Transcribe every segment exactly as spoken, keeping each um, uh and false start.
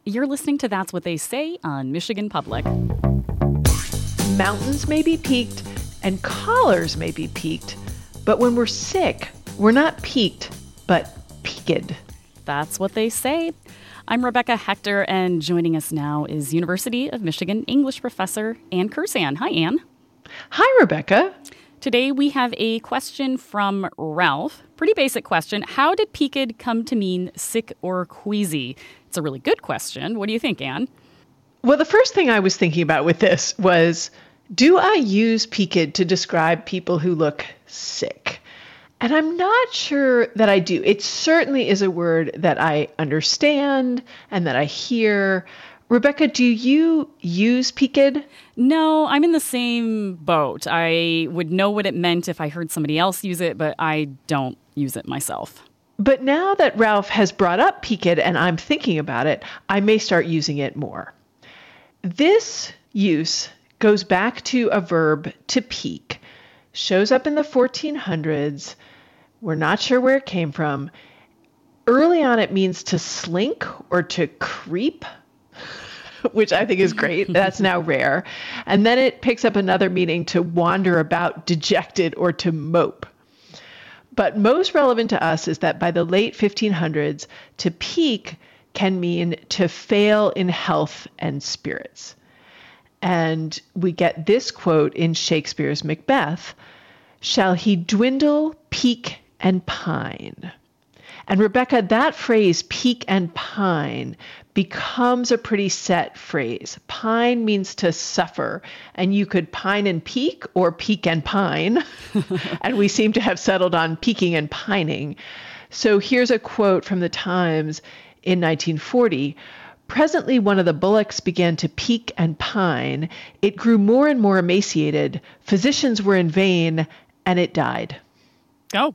You're listening to That's What They Say on Michigan Public. Mountains may be peaked and collars may be peaked, but when we're sick, we're not peaked, but peaked. That's what they say. I'm Rebecca Hector, and joining us now is University of Michigan English professor Ann Kursan. Hi, Ann. Hi, Rebecca. Today we have a question from Ralph. Pretty basic question. How did peaked come to mean sick or queasy? It's a really good question. What do you think, Ann? Well, the first thing I was thinking about with this was, do I use peaked to describe people who look sick? And I'm not sure that I do. It certainly is a word that I understand and that I hear. Rebecca, do you use peaked? No, I'm in the same boat. I would know what it meant if I heard somebody else use it, but I don't use it myself. But now that Ralph has brought up peaked and I'm thinking about it, I may start using it more. This use goes back to a verb to peak, shows up in the fourteen hundreds. We're not sure where it came from. Early on, it means to slink or to creep, which I think is great. That's now rare. And then it picks up another meaning to wander about dejected or to mope. But most relevant to us is that by the late fifteen hundreds, to peak can mean to fail in health and spirits. And we get this quote in Shakespeare's Macbeth, "Shall he dwindle, peak, and pine?" And Rebecca, that phrase, peak and pine, becomes a pretty set phrase. Pine means to suffer, and you could pine and peak or peak and pine. And we seem to have settled on peaking and pining. So here's a quote from the Times in nineteen forty. "Presently one of the bullocks began to peak and pine. It grew more and more emaciated. Physicians were in vain, and it died." Oh.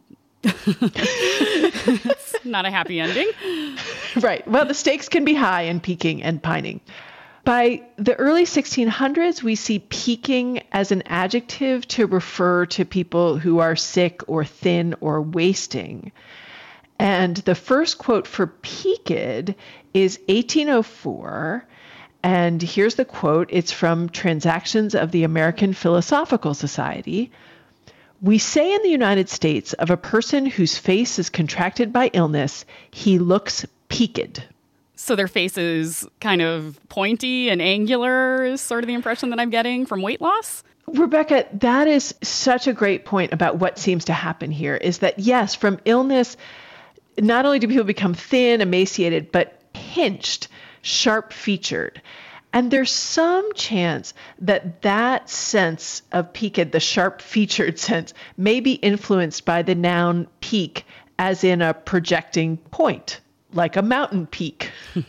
It's not a happy ending. Right. Well, the stakes can be high in peaking and pining. By the early sixteen hundreds, we see peaking as an adjective to refer to people who are sick or thin or wasting. And the first quote for peaked is eighteen oh four. And here's the quote. It's from Transactions of the American Philosophical Society. "We say in the United States of a person whose face is contracted by illness, he looks peaked." So their face is kind of pointy and angular is sort of the impression that I'm getting from weight loss? Rebecca, that is such a great point about what seems to happen here, is that, yes, from illness, not only do people become thin, emaciated, but pinched, sharp-featured. And there's some chance that that sense of peaked, the sharp-featured sense, may be influenced by the noun peak, as in a projecting point, like a mountain peak.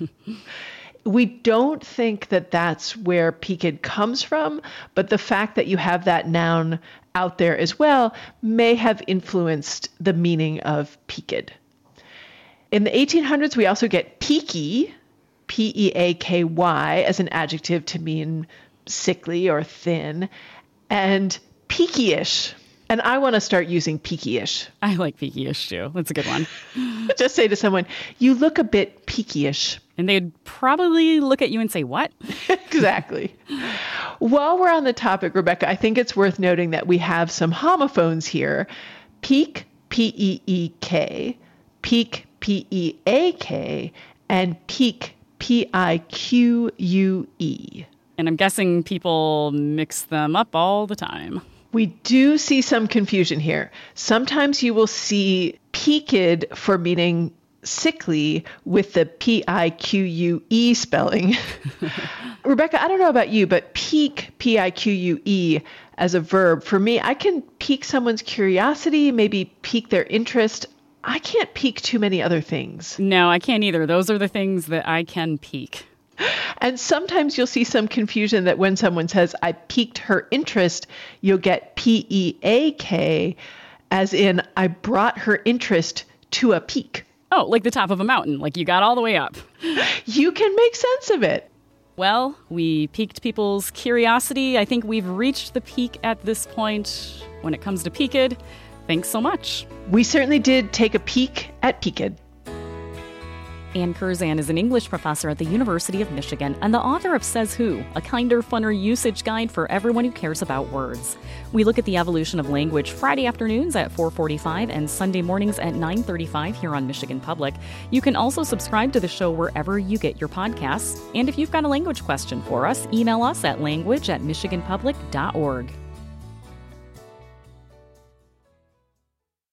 We don't think that that's where peaked comes from, but the fact that you have that noun out there as well may have influenced the meaning of peaked. In the eighteen hundreds, we also get peaky, P E A K Y, as an adjective to mean sickly or thin, and peaky-ish. And I want to start using peaky-ish. I like peaky-ish too. That's a good one. Just say to someone, "You look a bit peaky-ish." And they'd probably look at you and say, "What?" Exactly. While we're on the topic, Rebecca, I think it's worth noting that we have some homophones here. Peak, P E E K, peak, P E A K, and peak, P I Q U E. And I'm guessing people mix them up all the time. We do see some confusion here. Sometimes you will see peaked for meaning sickly with the P I Q U E spelling. Rebecca, I don't know about you, but peak, P I Q U E, as a verb, for me, I can pique someone's curiosity, maybe pique their interest. I can't pique too many other things. No, I can't either. Those are the things that I can pique. And sometimes you'll see some confusion that when someone says, "I piqued her interest," you'll get P E A K, as in, I brought her interest to a peak. Oh, like the top of a mountain, like you got all the way up. You can make sense of it. Well, we piqued people's curiosity. I think we've reached the peak at this point when it comes to peaked. Thanks so much. We certainly did take a peek at peaked. Ann Curzan is an English professor at the University of Michigan and the author of Says Who, a kinder, funner usage guide for everyone who cares about words. We look at the evolution of language Friday afternoons at four forty-five and Sunday mornings at nine thirty-five here on Michigan Public. You can also subscribe to the show wherever you get your podcasts. And if you've got a language question for us, email us at language at michigan public dot org.